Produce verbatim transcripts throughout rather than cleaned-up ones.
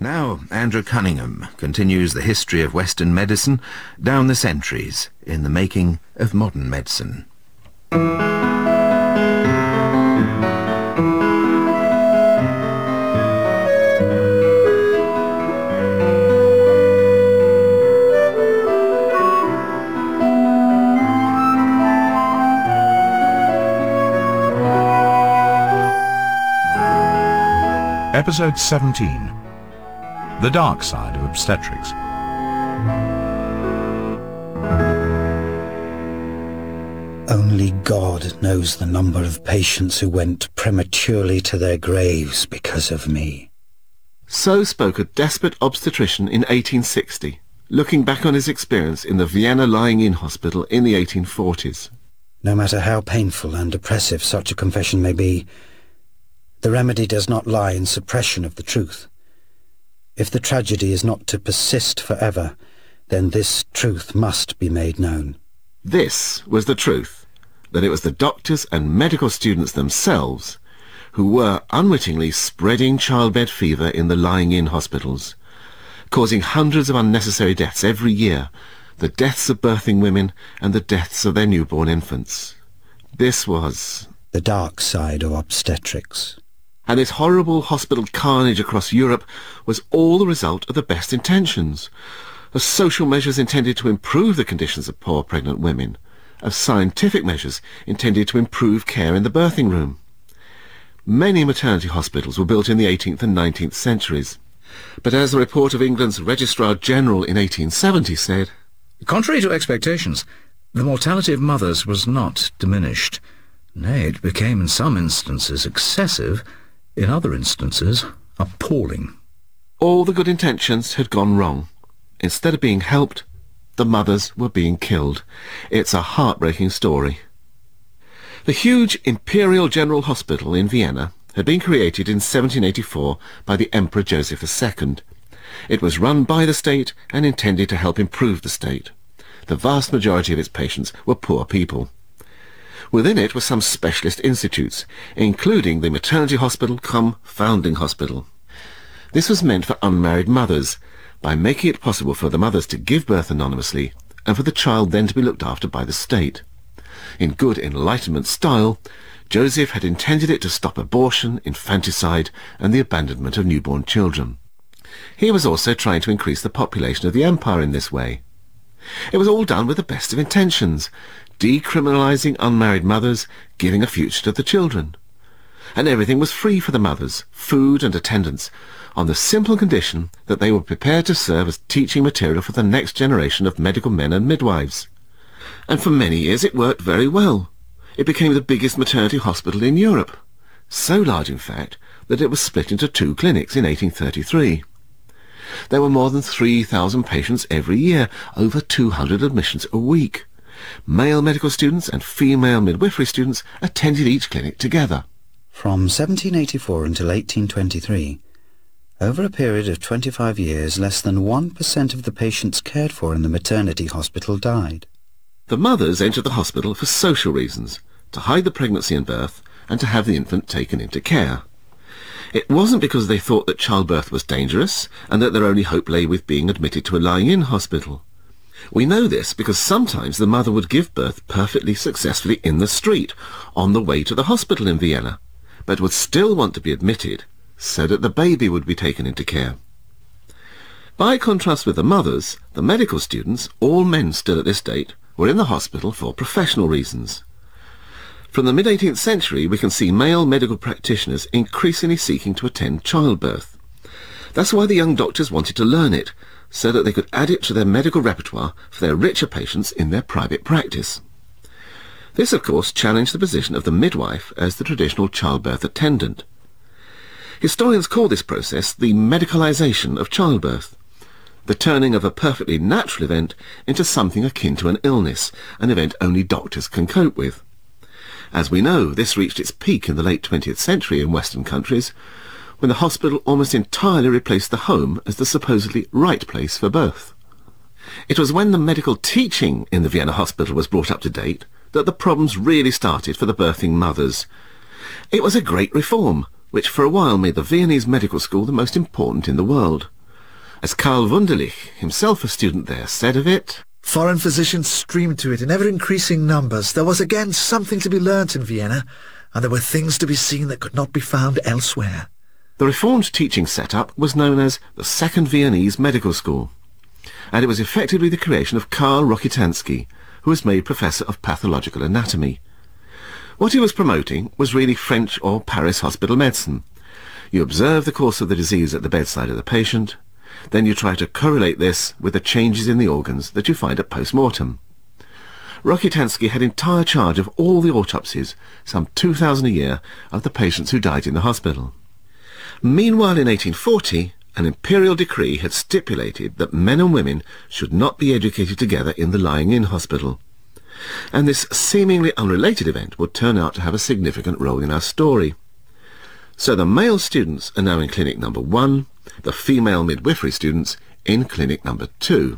Now, Andrew Cunningham continues the history of Western medicine down the centuries in the making of modern medicine. Episode seventeen. The Dark Side of Obstetrics. Only God knows the number of patients who went prematurely to their graves because of me. So spoke a desperate obstetrician in eighteen sixty, looking back on his experience in the Vienna lying-in hospital in the eighteen forties. No matter how painful and oppressive such a confession may be, the remedy does not lie in suppression of the truth. If the tragedy is not to persist forever, then this truth must be made known. This was the truth, that it was the doctors and medical students themselves who were unwittingly spreading childbed fever in the lying-in hospitals, causing hundreds of unnecessary deaths every year, the deaths of birthing women and the deaths of their newborn infants. This was the dark side of obstetrics. And this horrible hospital carnage across Europe was all the result of the best intentions, of social measures intended to improve the conditions of poor pregnant women, of scientific measures intended to improve care in the birthing room. Many maternity hospitals were built in the eighteenth and nineteenth centuries, but as the report of England's Registrar General in eighteen seventy said, contrary to expectations, the mortality of mothers was not diminished. Nay, it became in some instances excessive, in other instances appalling. All the good intentions had gone wrong. Instead of being helped, the mothers were being killed. It's a heartbreaking story. The huge Imperial General Hospital in Vienna had been created in seventeen eighty-four by the Emperor Joseph the Second. It was run by the state and intended to help improve the state. The vast majority of its patients were poor people. Within it were some specialist institutes, including the maternity hospital cum foundling hospital. This was meant for unmarried mothers, by making it possible for the mothers to give birth anonymously and for the child then to be looked after by the state. In good Enlightenment style, Joseph had intended it to stop abortion, infanticide and the abandonment of newborn children. He was also trying to increase the population of the empire in this way. It was all done with the best of intentions, decriminalising unmarried mothers, giving a future to the children. And everything was free for the mothers, food and attendance, on the simple condition that they were prepared to serve as teaching material for the next generation of medical men and midwives. And for many years it worked very well. It became the biggest maternity hospital in Europe, so large in fact that it was split into two clinics in eighteen thirty-three. There were more than three thousand patients every year, over two hundred admissions a week. Male medical students and female midwifery students attended each clinic together. From seventeen eighty-four until eighteen twenty-three, over a period of twenty-five years, less than one percent of the patients cared for in the maternity hospital died. The mothers entered the hospital for social reasons, to hide the pregnancy and birth, and to have the infant taken into care. It wasn't because they thought that childbirth was dangerous, and that their only hope lay with being admitted to a lying-in hospital. We know this because sometimes the mother would give birth perfectly successfully in the street, on the way to the hospital in Vienna, but would still want to be admitted, so that the baby would be taken into care. By contrast with the mothers, the medical students, all men still at this date, were in the hospital for professional reasons. From the mid-eighteenth century, we can see male medical practitioners increasingly seeking to attend childbirth. That's why the young doctors wanted to learn it, so that they could add it to their medical repertoire for their richer patients in their private practice. This, of course, challenged the position of the midwife as the traditional childbirth attendant. Historians call this process the medicalisation of childbirth, the turning of a perfectly natural event into something akin to an illness, an event only doctors can cope with. As we know, this reached its peak in the late twentieth century in Western countries, when the hospital almost entirely replaced the home as the supposedly right place for birth. It was when the medical teaching in the Vienna hospital was brought up to date that the problems really started for the birthing mothers. It was a great reform, which for a while made the Viennese medical school the most important in the world. As Karl Wunderlich, himself a student there, said of it, "Foreign physicians streamed to it in ever-increasing numbers. There was again something to be learnt in Vienna, and there were things to be seen that could not be found elsewhere." The reformed teaching setup was known as the Second Viennese Medical School, and it was effectively the creation of Karl Rokitansky, who was made Professor of Pathological Anatomy. What he was promoting was really French or Paris hospital medicine. You observe the course of the disease at the bedside of the patient, then you try to correlate this with the changes in the organs that you find at post-mortem. Rokitansky had entire charge of all the autopsies, some two thousand a year, of the patients who died in the hospital. Meanwhile, in eighteen forty, an imperial decree had stipulated that men and women should not be educated together in the lying-in hospital. And this seemingly unrelated event would turn out to have a significant role in our story. So the male students are now in clinic number one, the female midwifery students in clinic number two.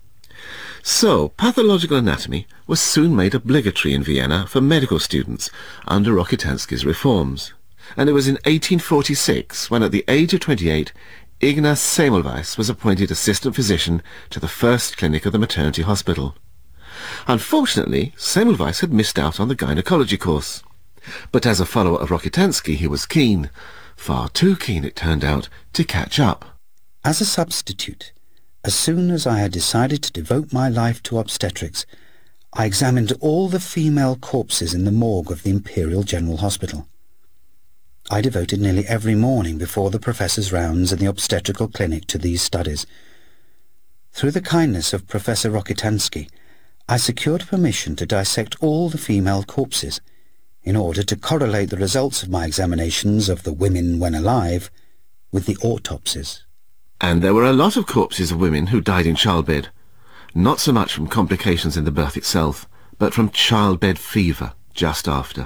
So, pathological anatomy was soon made obligatory in Vienna for medical students under Rokitansky's reforms. And it was in eighteen forty-six when, at the age of twenty-eight, Ignaz Semmelweis was appointed assistant physician to the first clinic of the maternity hospital. Unfortunately, Semmelweis had missed out on the gynecology course. But as a follower of Rokitansky, he was keen, far too keen it turned out, to catch up. As a substitute, as soon as I had decided to devote my life to obstetrics, I examined all the female corpses in the morgue of the Imperial General Hospital. I devoted nearly every morning before the professor's rounds in the obstetrical clinic to these studies. Through the kindness of Professor Rokitansky, I secured permission to dissect all the female corpses, in order to correlate the results of my examinations of the women when alive with the autopsies. And there were a lot of corpses of women who died in childbed, not so much from complications in the birth itself, but from childbed fever just after.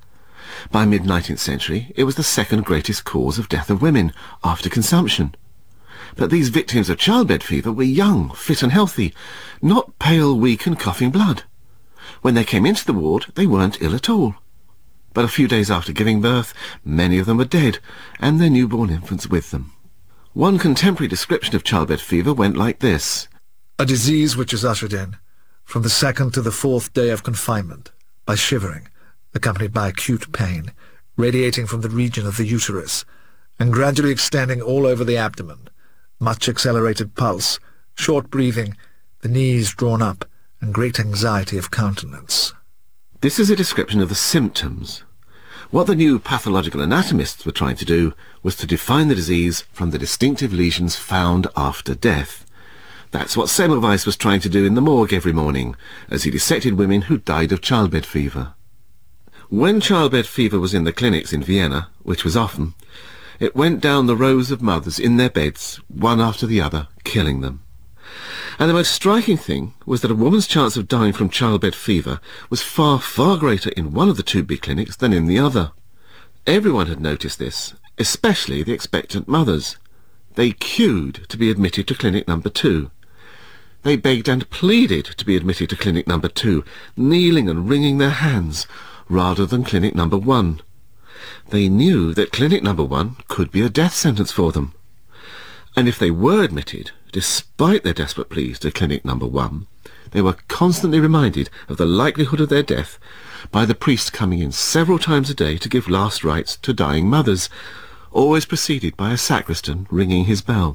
By mid-nineteenth century, it was the second greatest cause of death of women, after consumption. But these victims of childbed fever were young, fit and healthy, not pale, weak and coughing blood. When they came into the ward, they weren't ill at all. But a few days after giving birth, many of them were dead, and their newborn infants with them. One contemporary description of childbed fever went like this. "A disease which is ushered in, from the second to the fourth day of confinement, by shivering, accompanied by acute pain, radiating from the region of the uterus, and gradually extending all over the abdomen, much accelerated pulse, short breathing, the knees drawn up, and great anxiety of countenance." This is a description of the symptoms. What the new pathological anatomists were trying to do was to define the disease from the distinctive lesions found after death. That's what Semmelweis was trying to do in the morgue every morning, as he dissected women who died of childbed fever. When childbed fever was in the clinics in Vienna, which was often, it went down the rows of mothers in their beds, one after the other, killing them. And the most striking thing was that a woman's chance of dying from childbed fever was far, far greater in one of the two big clinics than in the other. Everyone had noticed this, especially the expectant mothers. They queued to be admitted to clinic number two. They begged and pleaded to be admitted to clinic number two, kneeling and wringing their hands, rather than clinic number one. They knew that clinic number one could be a death sentence for them. And if they were admitted, despite their desperate pleas to clinic number one, they were constantly reminded of the likelihood of their death by the priest coming in several times a day to give last rites to dying mothers, always preceded by a sacristan ringing his bell.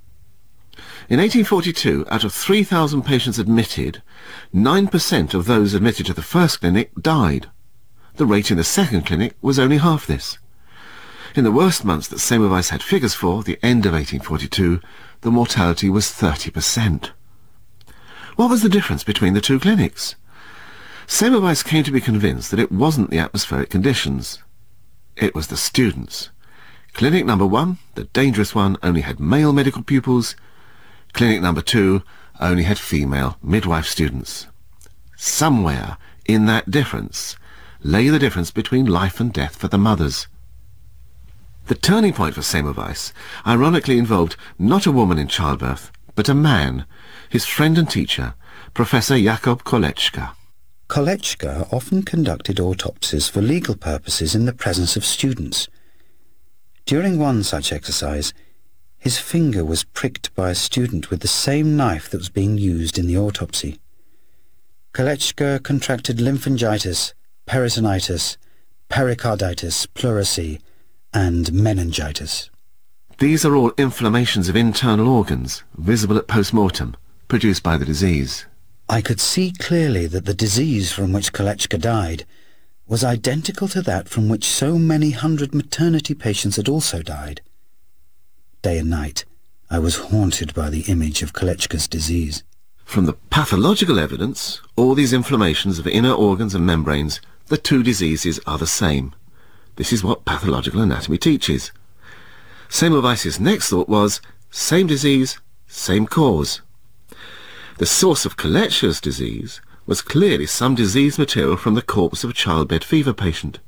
In eighteen forty-two, out of three thousand patients admitted, nine percent of those admitted to the first clinic died. The rate in the second clinic was only half this. In the worst months that Semmelweis had figures for, the end of eighteen forty-two, the mortality was thirty percent. What was the difference between the two clinics? Semmelweis came to be convinced that it wasn't the atmospheric conditions. It was the students. Clinic number one, the dangerous one, only had male medical pupils. Clinic number two only had female midwife students. Somewhere in that difference lay the difference between life and death for the mothers. The turning point for Semmelweis ironically involved not a woman in childbirth, but a man, his friend and teacher, Professor Jakob Kolletschka. Kolletschka often conducted autopsies for legal purposes in the presence of students. During one such exercise, his finger was pricked by a student with the same knife that was being used in the autopsy. Kolletschka contracted lymphangitis, peritonitis, pericarditis, pleurisy, and meningitis. These are all inflammations of internal organs, visible at post-mortem, produced by the disease. I could see clearly that the disease from which Kolletschka died was identical to that from which so many hundred maternity patients had also died. Day and night, I was haunted by the image of Kolletschka's disease. From the pathological evidence, all these inflammations of inner organs and membranes, the two diseases are the same. This is what pathological anatomy teaches. Semmelweis's next thought was, same disease, same cause. The source of Kolletschka's disease was clearly some disease material from the corpse of a childbed fever patient.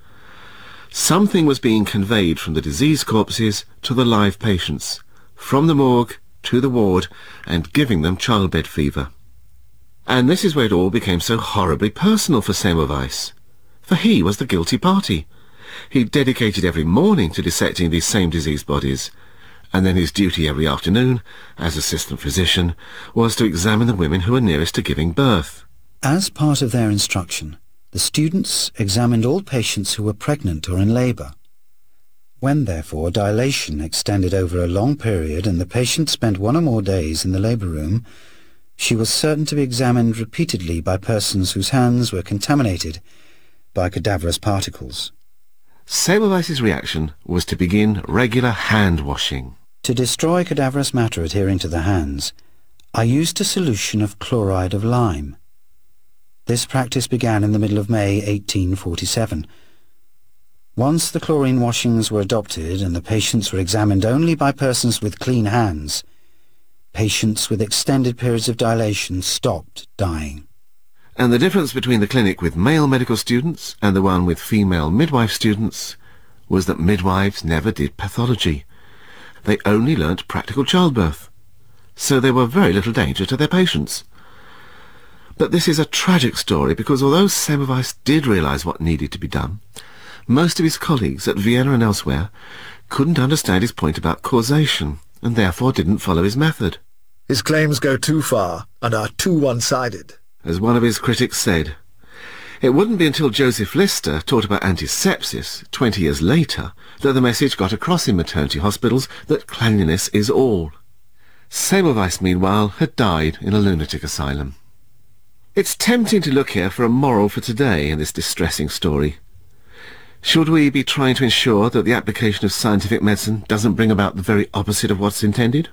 Something was being conveyed from the diseased corpses to the live patients, from the morgue to the ward, and giving them childbed fever. And this is where it all became so horribly personal for Semmelweis, for he was the guilty party. He dedicated every morning to dissecting these same diseased bodies, and then his duty every afternoon, as assistant physician, was to examine the women who were nearest to giving birth. As part of their instruction, the students examined all patients who were pregnant or in labour. When, therefore, dilation extended over a long period and the patient spent one or more days in the labour room, she was certain to be examined repeatedly by persons whose hands were contaminated by cadaverous particles. Semmelweis's reaction was to begin regular hand-washing. To destroy cadaverous matter adhering to the hands, I used a solution of chloride of lime. This practice began in the middle of May eighteen forty-seven. Once the chlorine washings were adopted and the patients were examined only by persons with clean hands, patients with extended periods of dilation stopped dying. And the difference between the clinic with male medical students and the one with female midwife students was that midwives never did pathology. They only learnt practical childbirth, so there were very little danger to their patients. But this is a tragic story because although Semmelweis did realise what needed to be done, most of his colleagues at Vienna and elsewhere couldn't understand his point about causation and therefore didn't follow his method. His claims go too far and are too one-sided. As one of his critics said, it wouldn't be until Joseph Lister taught about antisepsis twenty years later that the message got across in maternity hospitals that cleanliness is all. Semmelweis, meanwhile, had died in a lunatic asylum. It's tempting to look here for a moral for today in this distressing story. Should we be trying to ensure that the application of scientific medicine doesn't bring about the very opposite of what's intended?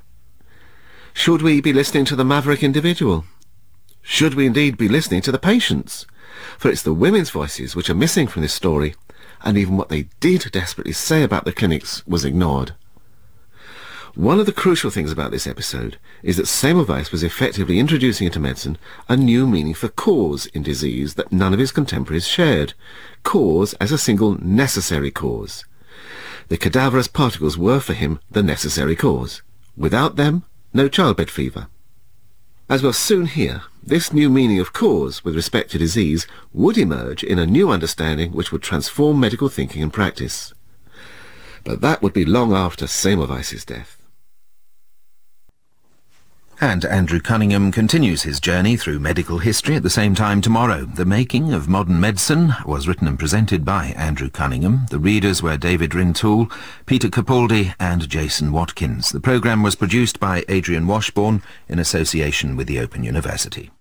Should we be listening to the maverick individual? Should we indeed be listening to the patients? For it's the women's voices which are missing from this story, and even what they did desperately say about the clinics was ignored. One of the crucial things about this episode is that Semmelweis was effectively introducing into medicine a new meaning for cause in disease that none of his contemporaries shared. Cause as a single necessary cause. The cadaverous particles were for him the necessary cause. Without them, no childbed fever. As we'll soon hear, this new meaning of cause with respect to disease would emerge in a new understanding which would transform medical thinking and practice. But that would be long after Semmelweis's death. And Andrew Cunningham continues his journey through medical history at the same time tomorrow. The Making of Modern Medicine was written and presented by Andrew Cunningham. The readers were David Rintoul, Peter Capaldi and Jason Watkins. The programme was produced by Adrian Washbourne in association with the Open University.